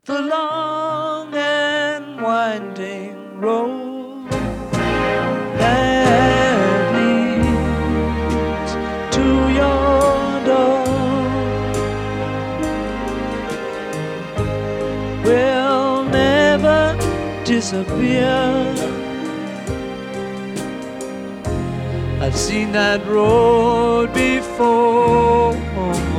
the long and winding road that leads to your door will never disappear. I've seen that road before.